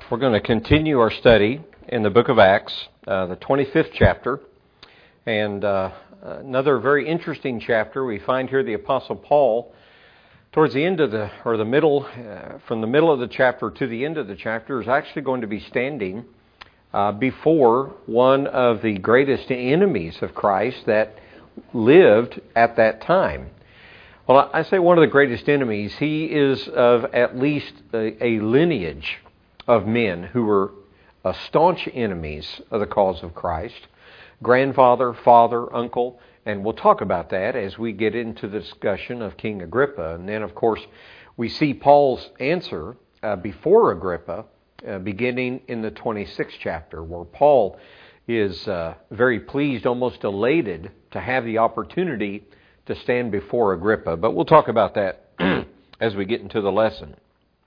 We're going to continue our study in the book of Acts, the 25th chapter, and another very interesting chapter. We find here the Apostle Paul, towards the end of the middle, from the middle of the chapter to the end of the chapter, is actually going to be standing before one of the greatest enemies of Christ that lived at that time. Well, I say one of the greatest enemies. He is of at least a lineage of men who were staunch enemies of the cause of Christ. Grandfather, father, uncle, and we'll talk about that as we get into the discussion of King Agrippa. And then, of course, we see Paul's answer before Agrippa, beginning in the 26th chapter, where Paul is very pleased, almost elated, to have the opportunity to stand before Agrippa. But we'll talk about that as we get into the lesson.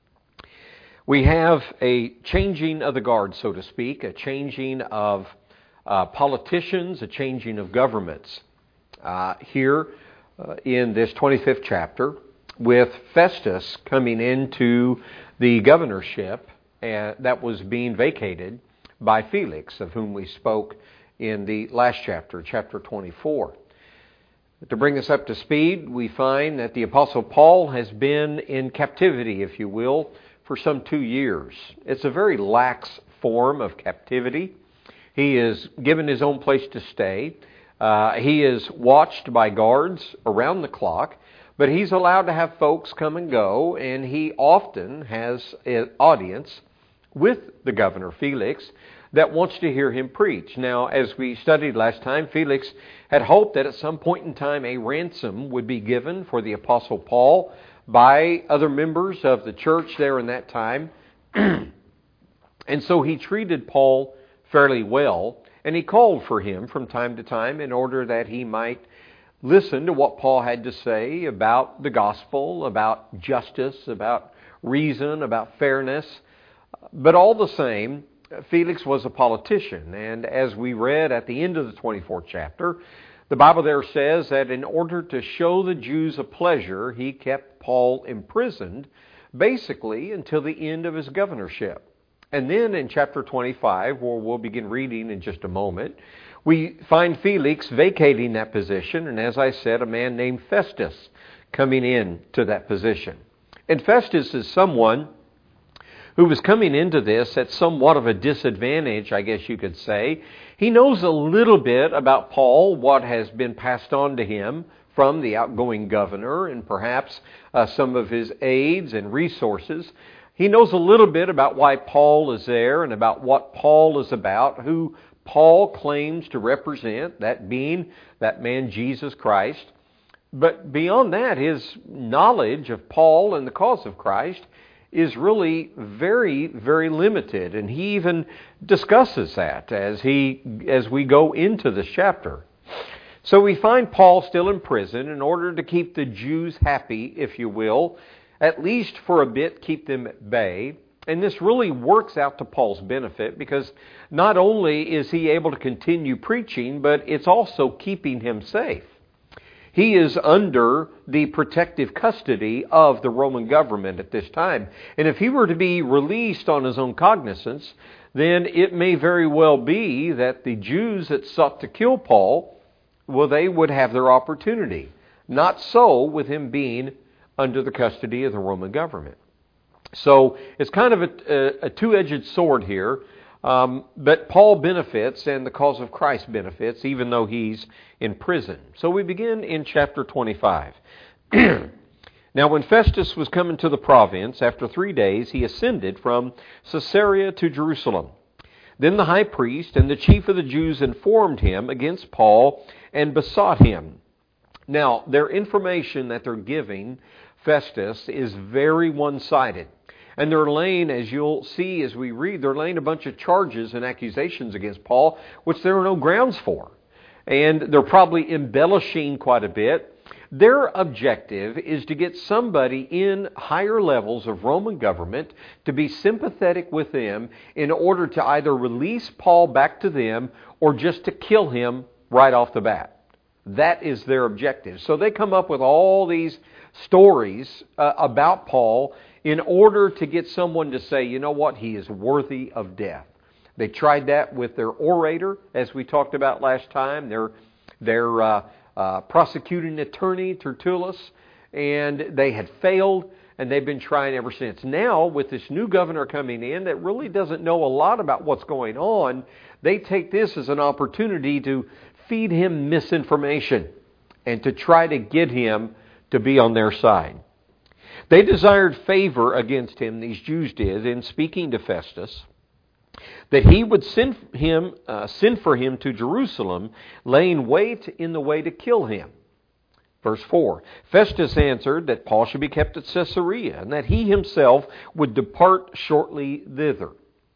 We have a changing of the guard, so to speak, a changing of politicians, a changing of governments here in this 25th chapter, with Festus coming into the governorship that was being vacated by Felix, of whom we spoke in the last chapter, chapter 24. To bring us up to speed, we find that the Apostle Paul has been in captivity, if you will, for some 2 years. It's a very lax form of captivity. He is given his own place to stay. He is watched by guards around the clock, but he's allowed to have folks come and go, and he often has an audience with the governor, Felix, that wants to hear him preach. Now, as we studied last time, Felix had hoped that at some point in time a ransom would be given for the Apostle Paul by other members of the church there in that time. And so he treated Paul fairly well, and he called for him from time to time in order that he might listen to what Paul had to say about the gospel, about justice, about reason, about fairness. But all the same, Felix was a politician, and as we read at the end of the 24th chapter, the Bible there says that in order to show the Jews a pleasure, he kept Paul imprisoned, basically until the end of his governorship. And then in chapter 25, where we'll begin reading in just a moment, we find Felix vacating that position, and as I said, a man named Festus coming in to that position. And Festus is someone who was coming into this at somewhat of a disadvantage, I guess you could say. He knows a little bit about Paul, what has been passed on to him from the outgoing governor, and perhaps some of his aides and resources. He knows a little bit about why Paul is there and about what Paul is about, who Paul claims to represent, that being that man Jesus Christ. But beyond that, his knowledge of Paul and the cause of Christ is really very, very limited. And he even discusses that as we go into this chapter. So we find Paul still in prison in order to keep the Jews happy, if you will, at least for a bit, keep them at bay. And this really works out to Paul's benefit, because not only is he able to continue preaching, but it's also keeping him safe. He is under the protective custody of the Roman government at this time. And if he were to be released on his own cognizance, then it may very well be that the Jews that sought to kill Paul, well, they would have their opportunity. Not so with him being under the custody of the Roman government. So it's kind of a two-edged sword here. But Paul benefits and the cause of Christ benefits, even though he's in prison. So we begin in chapter 25. Now when Festus was come into the province, after 3 days, he ascended from Caesarea to Jerusalem. Then the high priest and the chief of the Jews informed him against Paul and besought him. Now, their information that they're giving Festus is very one-sided. And they're laying, as you'll see as we read, they're laying a bunch of charges and accusations against Paul, which there are no grounds for. And they're probably embellishing quite a bit. Their objective is to get somebody in higher levels of Roman government to be sympathetic with them in order to either release Paul back to them or just to kill him right off the bat. That is their objective. So they come up with all these stories about Paul in order to get someone to say, you know what, he is worthy of death. They tried that with their orator, as we talked about last time, their prosecuting attorney, Tertullus, and they had failed, and they've been trying ever since. Now, with this new governor coming in that really doesn't know a lot about what's going on, they take this as an opportunity to feed him misinformation and to try to get him to be on their side. They desired favor against him, these Jews did, in speaking to Festus, that he would send for him to Jerusalem, laying wait in the way to kill him. Verse 4, Festus answered that Paul should be kept at Caesarea, and that he himself would depart shortly thither.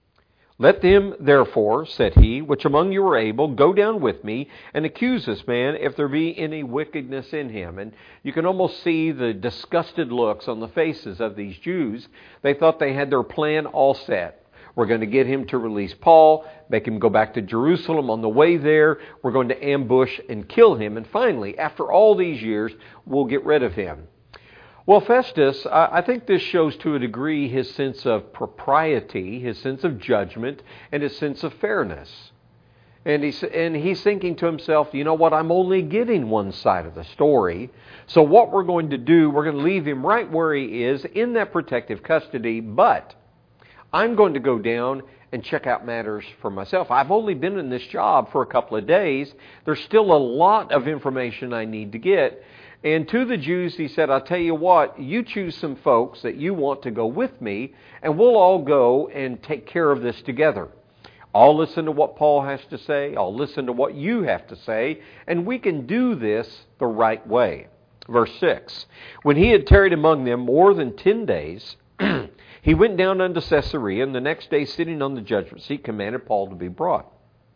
Let them, therefore, said he, which among you are able, go down with me, and accuse this man, if there be any wickedness in him. And you can almost see the disgusted looks on the faces of these Jews. They thought they had their plan all set. We're going to get him to release Paul, make him go back to Jerusalem. On the way there, we're going to ambush and kill him. And finally, after all these years, we'll get rid of him. Well, Festus, I think this shows to a degree his sense of propriety, his sense of judgment, and his sense of fairness. And he's thinking to himself, you know what, I'm only getting one side of the story. So what we're going to do, we're going to leave him right where he is in that protective custody, but I'm going to go down and check out matters for myself. I've only been in this job for a couple of days. There's still a lot of information I need to get. And to the Jews, he said, I'll tell you what, you choose some folks that you want to go with me, and we'll all go and take care of this together. I'll listen to what Paul has to say. I'll listen to what you have to say, and we can do this the right way. Verse 6, when he had tarried among them more than 10 days, he went down unto Caesarea, and the next day, sitting on the judgment seat, commanded Paul to be brought.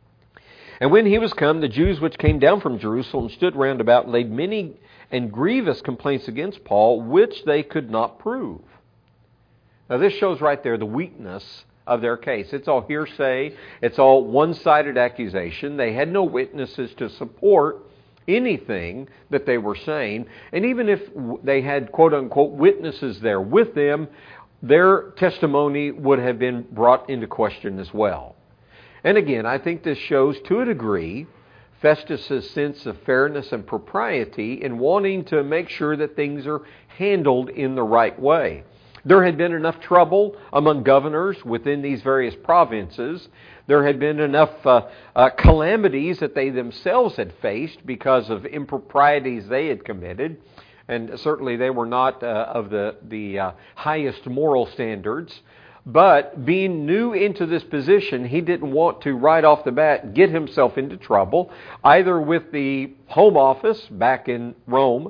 And when he was come, the Jews which came down from Jerusalem stood round about, and laid many and grievous complaints against Paul, which they could not prove. Now this shows right there the weakness of their case. It's all hearsay. It's all one-sided accusation. They had no witnesses to support anything that they were saying. And even if they had quote-unquote witnesses there with them, their testimony would have been brought into question as well. And again, I think this shows to a degree Festus' sense of fairness and propriety in wanting to make sure that things are handled in the right way. There had been enough trouble among governors within these various provinces. There had been enough calamities that they themselves had faced because of improprieties they had committed. And certainly they were not of the highest moral standards. But being new into this position, he didn't want to right off the bat get himself into trouble, either with the home office back in Rome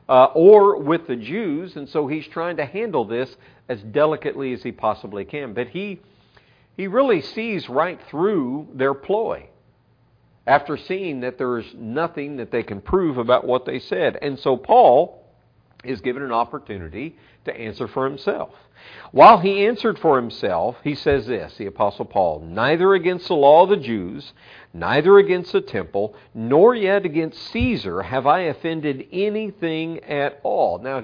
or with the Jews. And so he's trying to handle this as delicately as he possibly can. But he really sees right through their ploy after seeing that there's nothing that they can prove about what they said. And so Paul is given an opportunity to answer for himself. While he answered for himself, he says this, the Apostle Paul, neither against the law of the Jews, neither against the temple, nor yet against Caesar have I offended anything at all. Now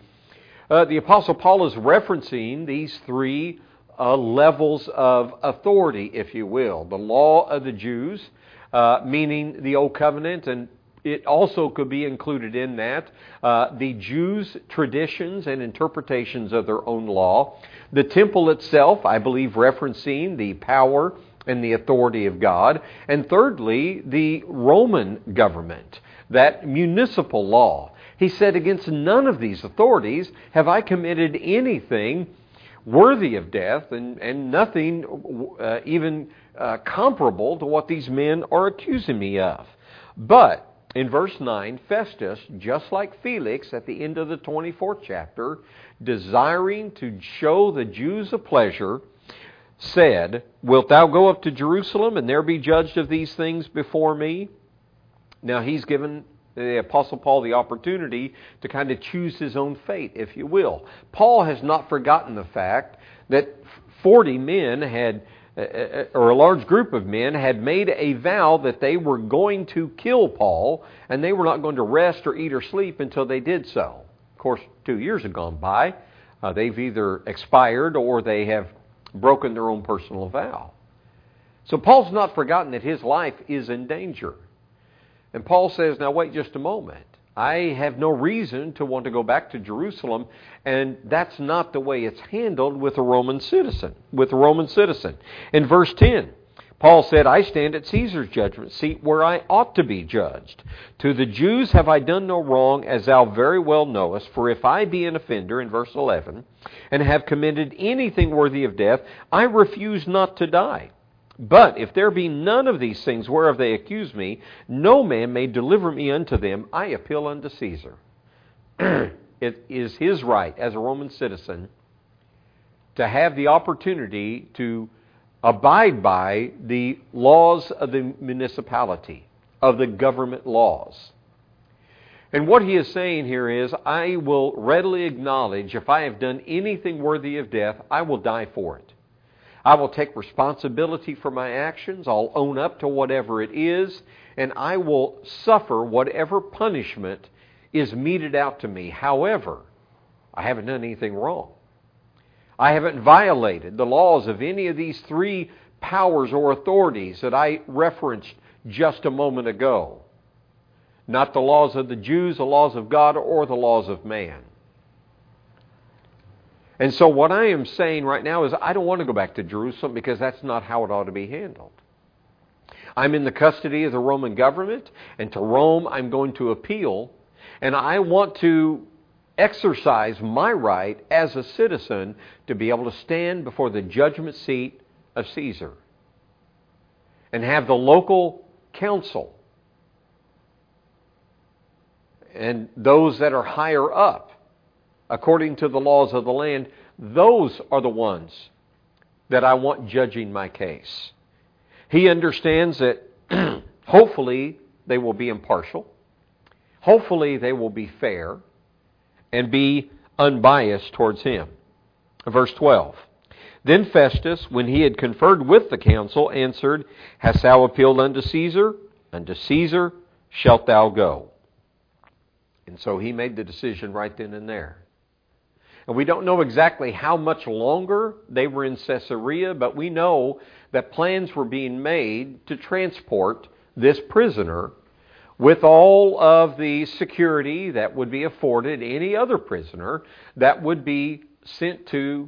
the Apostle Paul is referencing these three levels of authority, if you will. The law of the Jews, meaning the Old Covenant, and it also could be included in that the Jews' traditions and interpretations of their own law. The temple itself, I believe, referencing the power and the authority of God. And thirdly, the Roman government, that municipal law. He said, against none of these authorities have I committed anything worthy of death, and nothing even comparable to what these men are accusing me of. But in verse 9, Festus, just like Felix at the end of the 24th chapter, desiring to show the Jews a pleasure, said, wilt thou go up to Jerusalem and there be judged of these things before me? Now he's given the Apostle Paul the opportunity to kind of choose his own fate, if you will. Paul has not forgotten the fact that 40 men had, or a large group of men, had made a vow that they were going to kill Paul, and they were not going to rest or eat or sleep until they did so. Of course, 2 years had gone by. They've either expired or they have broken their own personal vow. So Paul's not forgotten that his life is in danger. And Paul says, now wait just a moment. I have no reason to want to go back to Jerusalem, and that's not the way it's handled with a Roman citizen. In verse 10, Paul said, I stand at Caesar's judgment seat where I ought to be judged. To the Jews have I done no wrong, as thou very well knowest. For if I be an offender, in verse 11, and have committed anything worthy of death, I refuse not to die. But if there be none of these things whereof they accuse me, no man may deliver me unto them. I appeal unto Caesar. It is his right as a Roman citizen to have the opportunity to abide by the laws of the municipality, of the government laws. And what he is saying here is, I will readily acknowledge if I have done anything worthy of death, I will die for it. I will take responsibility for my actions. I'll own up to whatever it is, and I will suffer whatever punishment is meted out to me. However, I haven't done anything wrong. I haven't violated the laws of any of these three powers or authorities that I referenced just a moment ago. Not the laws of the Jews, the laws of God, or the laws of man. And so what I am saying right now is I don't want to go back to Jerusalem because that's not how it ought to be handled. I'm in the custody of the Roman government, and to Rome I'm going to appeal, and I want to exercise my right as a citizen to be able to stand before the judgment seat of Caesar and have the local council and those that are higher up according to the laws of the land, those are the ones that I want judging my case. He understands that hopefully they will be impartial. Hopefully they will be fair and be unbiased towards him. Verse 12. Then Festus, when he had conferred with the council, answered, Hast thou appealed unto Caesar? Unto Caesar shalt thou go. And so he made the decision right then and there. And we don't know exactly how much longer they were in Caesarea, but we know that plans were being made to transport this prisoner with all of the security that would be afforded any other prisoner that would be sent to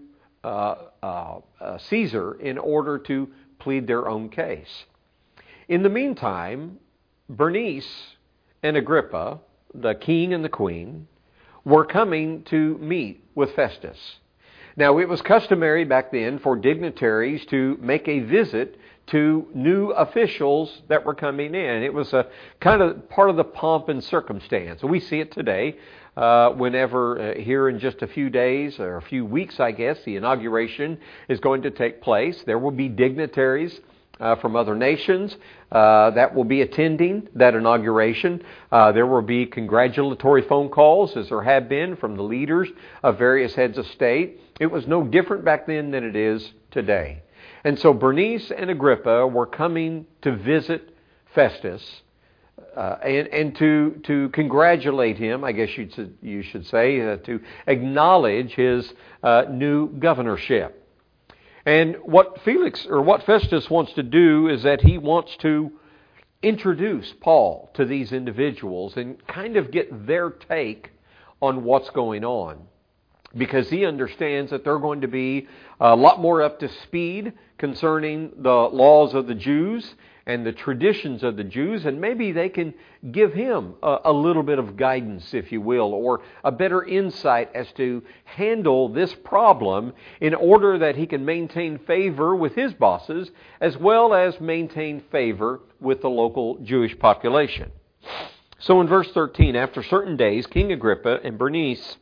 Caesar in order to plead their own case. In the meantime, Bernice and Agrippa, the king and the queen, were coming to meet with Festus. Now, it was customary back then for dignitaries to make a visit to new officials that were coming in. It was a kind of part of the pomp and circumstance. We see it today whenever here in just a few days or a few weeks, I guess, the inauguration is going to take place. There will be dignitaries from other nations that will be attending that inauguration. There will be congratulatory phone calls, as there have been from the leaders of various heads of state. It was no different back then than it is today. And so Bernice and Agrippa were coming to visit Festus and to congratulate him, I guess you should say, to acknowledge his new governorship. And what Festus wants to do is that he wants to introduce Paul to these individuals and kind of get their take on what's going on. Because he understands that they're going to be a lot more up to speed concerning the laws of the Jews and the traditions of the Jews, and maybe they can give him a little bit of guidance, if you will, or a better insight as to handle this problem in order that he can maintain favor with his bosses as well as maintain favor with the local Jewish population. So in verse 13, after certain days, King Agrippa and Bernice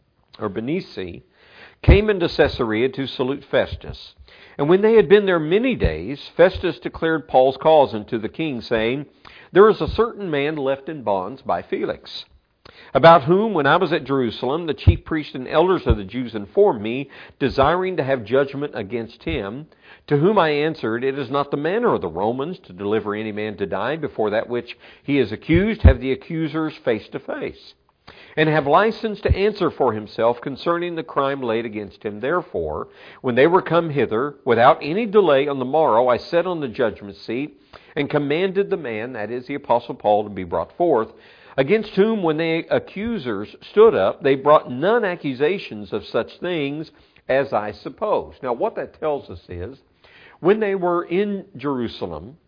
came into Caesarea to salute Festus. And when they had been there many days, Festus declared Paul's cause unto the king, saying, There is a certain man left in bonds by Felix, about whom, when I was at Jerusalem, the chief priests and elders of the Jews informed me, desiring to have judgment against him, to whom I answered, It is not the manner of the Romans to deliver any man to die before that which he is accused, have the accusers face to face. and have license to answer for himself concerning the crime laid against him. Therefore, when they were come hither, without any delay on the morrow, I sat on the judgment seat, and commanded the man, that is the Apostle Paul, to be brought forth, against whom when the accusers stood up, they brought none accusations of such things as I supposed. Now what that tells us is, when they were in Jerusalem,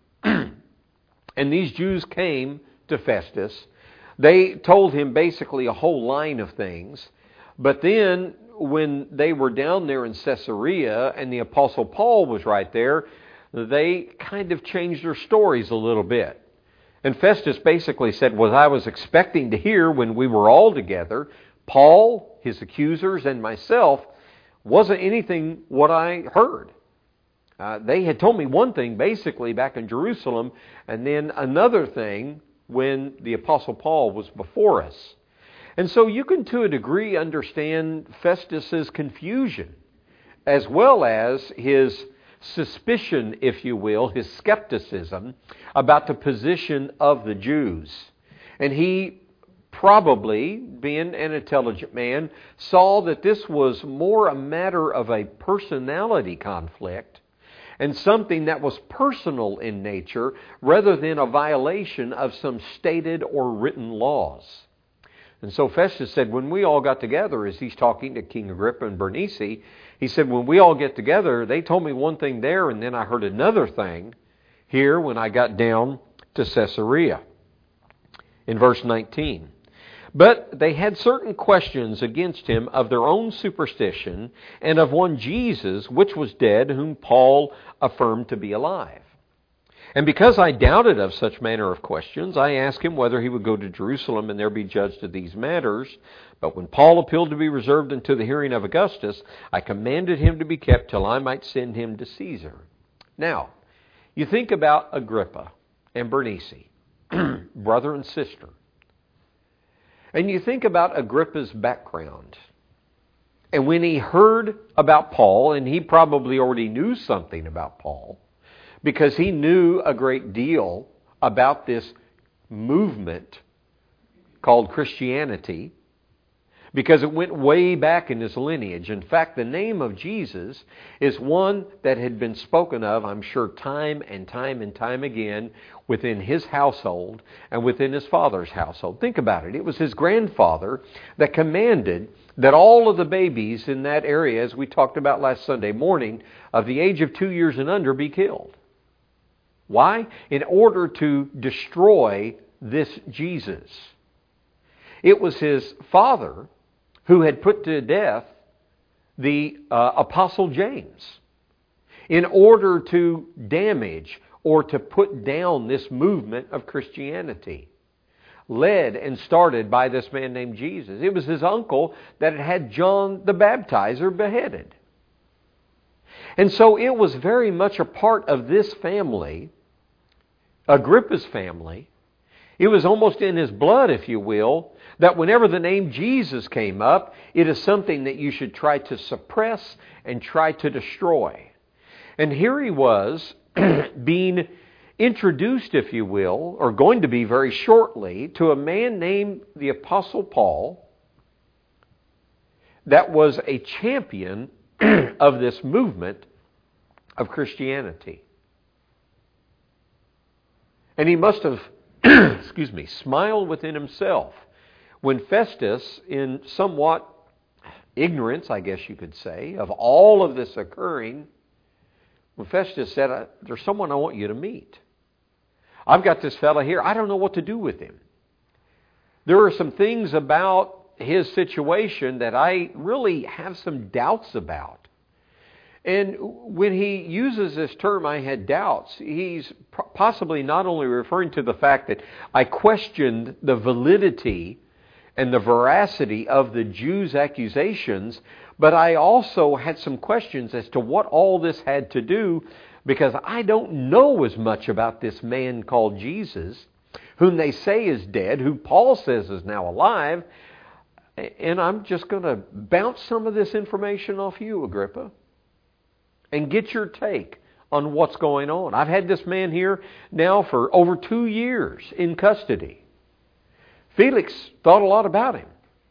and these Jews came to Festus, they told him basically a whole line of things. But then when they were down there in Caesarea and the Apostle Paul was right there, they kind of changed their stories a little bit. And Festus basically said, what I was expecting to hear when we were all together, Paul, his accusers, and myself, wasn't anything what I heard. They had told me one thing basically back in Jerusalem, and then another thing when the Apostle Paul was before us. And so you can to a degree understand Festus's confusion, as well as his suspicion, if you will, his skepticism about the position of the Jews. And he probably, being an intelligent man, saw that this was more a matter of a personality conflict and something that was personal in nature rather than a violation of some stated or written laws. And so Festus said, when we all got together, as he's talking to King Agrippa and Bernice, he said, when we all get together, they told me one thing there, and then I heard another thing here when I got down to Caesarea. In verse 19. But they had certain questions against him of their own superstition, and of one Jesus, which was dead, whom Paul affirmed to be alive. And because I doubted of such manner of questions, I asked him whether he would go to Jerusalem and there be judged of these matters. But when Paul appealed to be reserved unto the hearing of Augustus, I commanded him to be kept till I might send him to Caesar. Now, you think about Agrippa and Bernice, brother and sister. And you think about Agrippa's background. And when he heard about Paul, and he probably already knew something about Paul, because he knew a great deal about this movement called Christianity, because it went way back in his lineage. In fact, the name of Jesus is one that had been spoken of, I'm sure, time and time and time again within his household and within his father's household. Think about it. It was his grandfather that commanded that all of the babies in that area, as we talked about last Sunday morning, of the age of 2 years and under be killed. Why? In order to destroy this Jesus. It was his father who had put to death the Apostle James in order to damage or to put down this movement of Christianity, led and started by this man named Jesus. It was his uncle that had John the Baptizer beheaded. And so it was very much a part of this family, Agrippa's family. It was almost in his blood, if you will, that whenever the name Jesus came up, it is something that you should try to suppress and try to destroy. And here he was being introduced, if you will, or going to be very shortly, to a man named the Apostle Paul that was a champion of this movement of Christianity. And he must have, smiled within himself when Festus, in somewhat ignorance, I guess you could say, of all of this occurring, when Festus said, there's someone I want you to meet. I've got this fellow here. I don't know what to do with him. There are some things about his situation that I really have some doubts about. And when he uses this term, I had doubts, he's possibly not only referring to the fact that I questioned the validity and the veracity of the Jews' accusations, but I also had some questions as to what all this had to do, because I don't know as much about this man called Jesus, whom they say is dead, who Paul says is now alive, and I'm just going to bounce some of this information off you, Agrippa, and get your take on what's going on. I've had this man here now for over 2 years in custody. Felix thought a lot about him.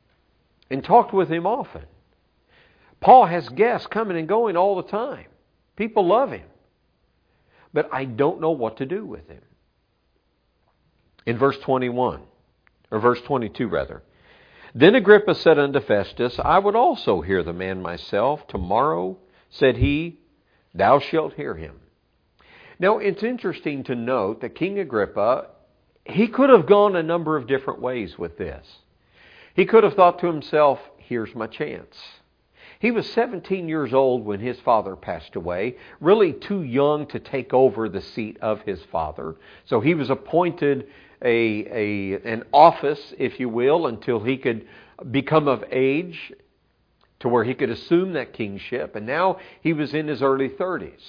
and talked with him often. Paul has guests coming and going all the time. People love him. But I don't know what to do with him. In verse 21, or verse 22 rather. Then Agrippa said unto Festus, I would also hear the man myself. Tomorrow, said he, thou shalt hear him. Now, it's interesting to note that King Agrippa, he could have gone a number of different ways with this. He could have thought to himself, here's my chance. He was 17 years old when his father passed away, really too young to take over the seat of his father. So he was appointed an office, if you will, until he could become of age to where he could assume that kingship. And now he was in his early 30s.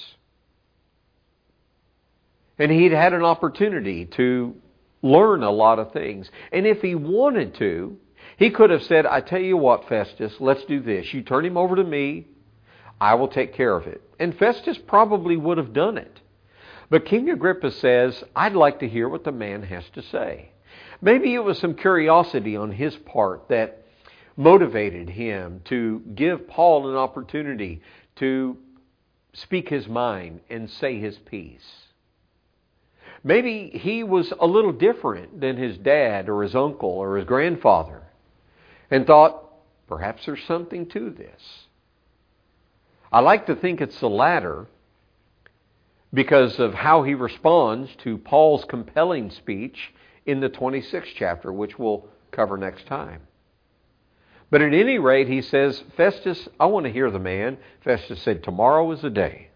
And he'd had an opportunity to learn a lot of things. And if he wanted to, he could have said, I tell you what, Festus, let's do this. You turn him over to me, I will take care of it. And Festus probably would have done it. But King Agrippa says, I'd like to hear what the man has to say. Maybe it was some curiosity on his part that motivated him to give Paul an opportunity to speak his mind and say his piece. Maybe he was a little different than his dad or his uncle or his grandfather and thought, perhaps there's something to this. I like to think it's the latter because of how he responds to Paul's compelling speech in the 26th chapter, which we'll cover next time. But at any rate, he says, Festus, I want to hear the man. Festus said, tomorrow is the day.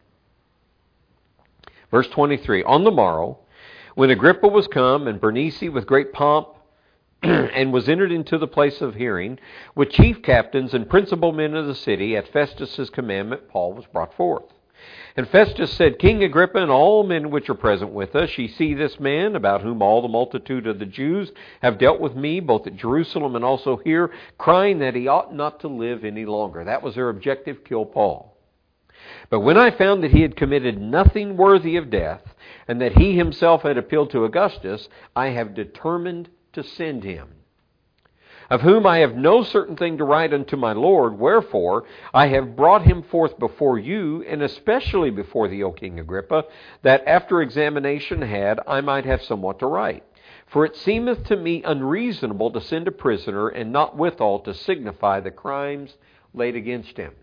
Verse 23, on the morrow, when Agrippa was come, and Bernice with great pomp, and was entered into the place of hearing, with chief captains and principal men of the city, at Festus' commandment, Paul was brought forth. And Festus said, King Agrippa, and all men which are present with us, ye see this man, about whom all the multitude of the Jews have dealt with me, both at Jerusalem and also here, crying that he ought not to live any longer. That was their objective, kill Paul. But when I found that he had committed nothing worthy of death, and that he himself had appealed to Augustus, I have determined to send him, of whom I have no certain thing to write unto my Lord. Wherefore I have brought him forth before you, and especially before thee, O King Agrippa, that after examination had, I might have somewhat to write. For it seemeth to me unreasonable to send a prisoner, and not withal to signify the crimes laid against him.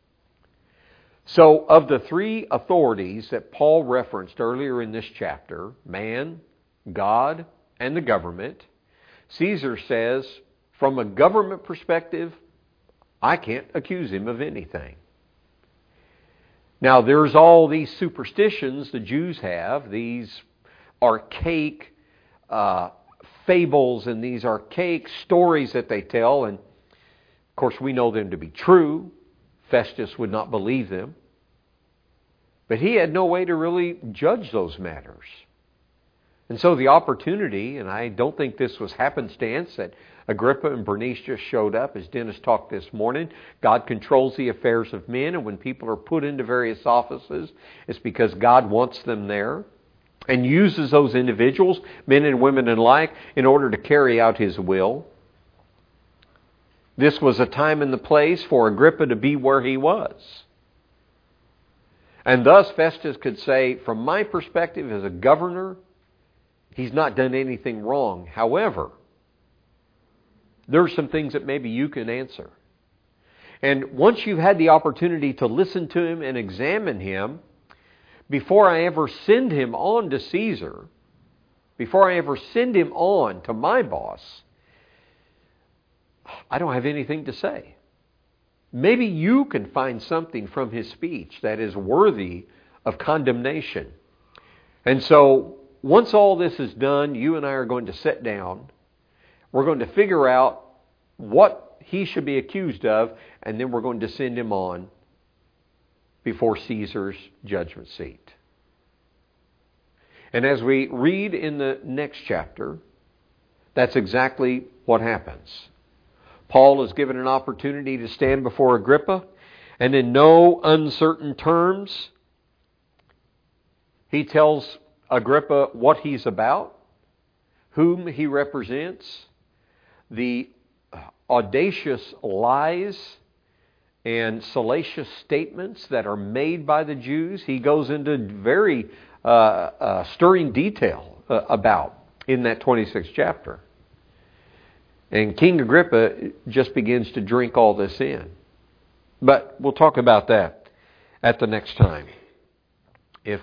So, of the three authorities that Paul referenced earlier in this chapter, man, God, and the government, Caesar says, from a government perspective, I can't accuse him of anything. Now, there's all these superstitions the Jews have, these archaic fables and these archaic stories that they tell, and of course we know them to be true. Festus would not believe them. But he had no way to really judge those matters. And so the opportunity, and I don't think this was happenstance, that Agrippa and Bernice just showed up, as Dennis talked this morning. God controls the affairs of men, and when people are put into various offices, it's because God wants them there and uses those individuals, men and women alike, in order to carry out His will. This was a time and the place for Agrippa to be where he was. And thus Festus could say, from my perspective as a governor, he's not done anything wrong. However, there are some things that maybe you can answer. And once you've had the opportunity to listen to him and examine him, before I ever send him on to Caesar, before I ever send him on to my boss, I don't have anything to say. Maybe you can find something from his speech that is worthy of condemnation. And so, once all this is done, you and I are going to sit down. We're going to figure out what he should be accused of, and then we're going to send him on before Caesar's judgment seat. And as we read in the next chapter, that's exactly what happens. Paul is given an opportunity to stand before Agrippa, and in no uncertain terms, he tells Agrippa what he's about, whom he represents, the audacious lies and salacious statements that are made by the Jews. He goes into very stirring detail about in that 26th chapter. And King Agrippa just begins to drink all this in. But we'll talk about that at the next time. If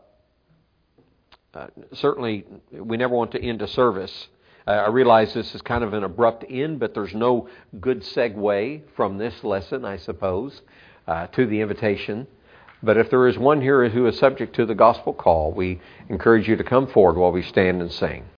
certainly we never want to end a service. I realize this is kind of an abrupt end, but there's no good segue from this lesson, I suppose, to the invitation. But if there is one here who is subject to the gospel call, we encourage you to come forward while we stand and sing.